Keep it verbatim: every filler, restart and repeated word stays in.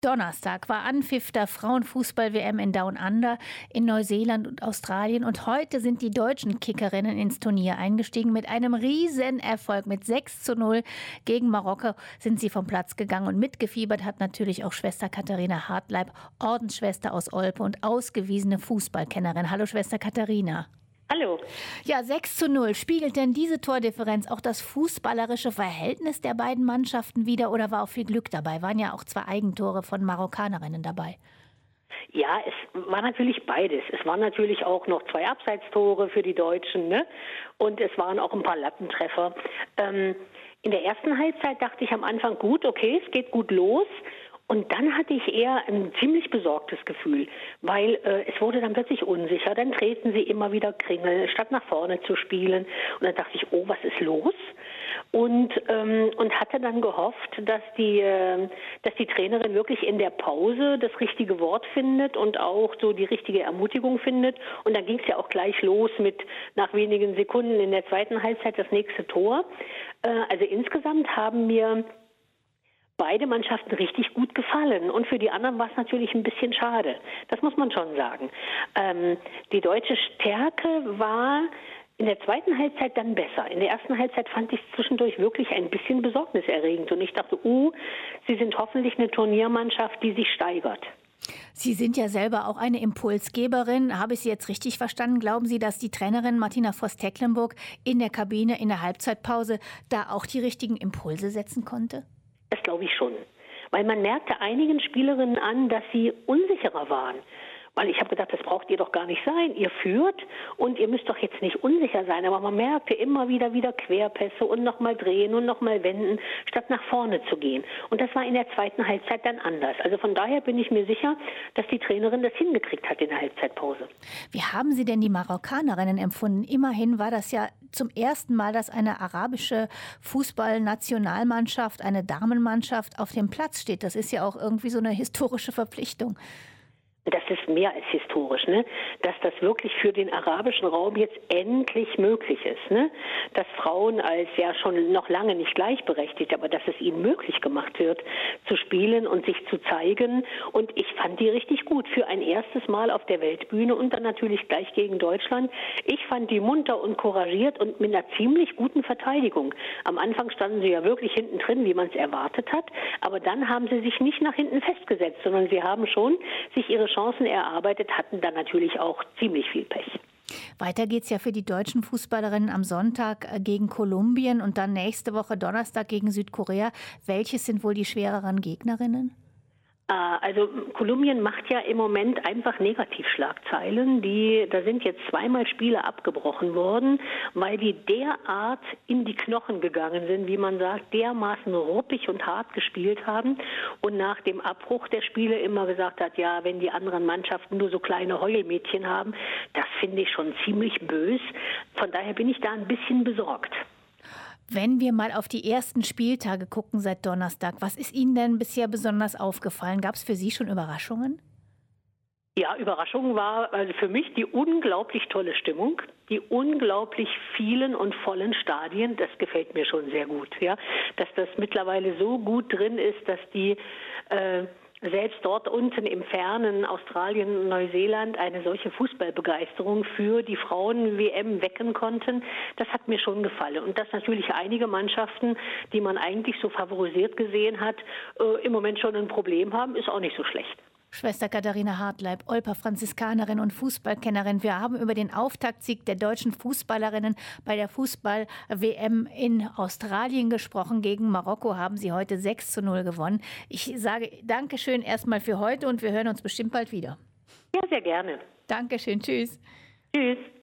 Donnerstag war Anpfiff der Frauenfußball-W M in Down Under in Neuseeland und Australien. Und heute sind die deutschen Kickerinnen ins Turnier eingestiegen mit einem Riesenerfolg. Mit sechs zu null gegen Marokko sind sie vom Platz gegangen. Und mitgefiebert hat natürlich auch Schwester Katharina Hartleib, Ordensschwester aus Olpe und ausgewiesene Fußballkennerin. Hallo Schwester Katharina. Hallo. Ja, sechs zu null. Spiegelt denn diese Tordifferenz auch das fußballerische Verhältnis der beiden Mannschaften wider oder war auch viel Glück dabei? Waren ja auch zwei Eigentore von Marokkanerinnen dabei. Ja, es war natürlich beides. Es waren natürlich auch noch zwei Abseitstore für die Deutschen, ne? Und es waren auch ein paar Lattentreffer. Ähm, in der ersten Halbzeit dachte ich am Anfang, gut, okay, es geht gut los. Und dann hatte ich eher ein ziemlich besorgtes Gefühl, weil äh, es wurde dann plötzlich unsicher. Dann treten sie immer wieder Kringel, statt nach vorne zu spielen. Und dann dachte ich, oh, was ist los? Und, ähm, und hatte dann gehofft, dass die, äh, dass die Trainerin wirklich in der Pause das richtige Wort findet und auch so die richtige Ermutigung findet. Und dann ging es ja auch gleich los mit nach wenigen Sekunden in der zweiten Halbzeit das nächste Tor. Äh, also insgesamt haben mir beide Mannschaften richtig gut gefallen. Und für die anderen war es natürlich ein bisschen schade. Das muss man schon sagen. Ähm, die deutsche Stärke war in der zweiten Halbzeit dann besser. In der ersten Halbzeit fand ich es zwischendurch wirklich ein bisschen besorgniserregend. Und ich dachte, uh, sie sind hoffentlich eine Turniermannschaft, die sich steigert. Sie sind ja selber auch eine Impulsgeberin. Habe ich Sie jetzt richtig verstanden? Glauben Sie, dass die Trainerin Martina Voss-Tecklenburg in der Kabine in der Halbzeitpause da auch die richtigen Impulse setzen konnte? Das glaube ich schon. Weil man merkte einigen Spielerinnen an, dass sie unsicherer waren. Weil ich habe gedacht, das braucht ihr doch gar nicht sein. Ihr führt und ihr müsst doch jetzt nicht unsicher sein. Aber man merkte immer wieder wieder Querpässe und nochmal drehen und nochmal wenden, statt nach vorne zu gehen. Und das war in der zweiten Halbzeit dann anders. Also von daher bin ich mir sicher, dass die Trainerin das hingekriegt hat in der Halbzeitpause. Wie haben Sie denn die Marokkanerinnen empfunden? Immerhin war das ja zum ersten Mal, dass eine arabische Fußballnationalmannschaft, eine Damenmannschaft auf dem Platz steht. Das ist ja auch irgendwie so eine historische Verpflichtung. Das ist mehr als historisch, ne? Dass das wirklich für den arabischen Raum jetzt endlich möglich ist, ne? Dass Frauen als ja schon noch lange nicht gleichberechtigt, aber dass es ihnen möglich gemacht wird, zu spielen und sich zu zeigen. Und ich fand die richtig gut für ein erstes Mal auf der Weltbühne und dann natürlich gleich gegen Deutschland. Ich fand die munter und couragiert und mit einer ziemlich guten Verteidigung. Am Anfang standen sie ja wirklich hinten drin, wie man es erwartet hat. Aber dann haben sie sich nicht nach hinten festgesetzt, sondern sie haben schon sich ihre Chancen erarbeitet, hatten dann natürlich auch ziemlich viel Pech. Weiter geht's ja für die deutschen Fußballerinnen am Sonntag gegen Kolumbien und dann nächste Woche Donnerstag gegen Südkorea. Welches sind wohl die schwereren Gegnerinnen? Also Kolumbien macht ja im Moment einfach Negativschlagzeilen. Die, da sind jetzt zweimal Spiele abgebrochen worden, weil die derart in die Knochen gegangen sind, wie man sagt, dermaßen ruppig und hart gespielt haben und nach dem Abbruch der Spiele immer gesagt hat, ja, wenn die anderen Mannschaften nur so kleine Heulmädchen haben, das finde ich schon ziemlich bös. Von daher bin ich da ein bisschen besorgt. Wenn wir mal auf die ersten Spieltage gucken seit Donnerstag, was ist Ihnen denn bisher besonders aufgefallen? Gab es für Sie schon Überraschungen? Ja, Überraschung war also für mich die unglaublich tolle Stimmung, die unglaublich vielen und vollen Stadien. Das gefällt mir schon sehr gut, ja, dass das mittlerweile so gut drin ist, dass die äh, selbst dort unten im fernen Australien und Neuseeland eine solche Fußballbegeisterung für die Frauen-W M wecken konnten, das hat mir schon gefallen. Und dass natürlich einige Mannschaften, die man eigentlich so favorisiert gesehen hat, äh, im Moment schon ein Problem haben, ist auch nicht so schlecht. Schwester Katharina Hartleib, Olper Franziskanerin und Fußballkennerin. Wir haben über den Auftaktsieg der deutschen Fußballerinnen bei der Fußball-W M in Australien gesprochen. Gegen Marokko haben sie heute sechs zu null gewonnen. Ich sage Dankeschön erstmal für heute und wir hören uns bestimmt bald wieder. Ja, sehr gerne. Dankeschön. Tschüss. Tschüss.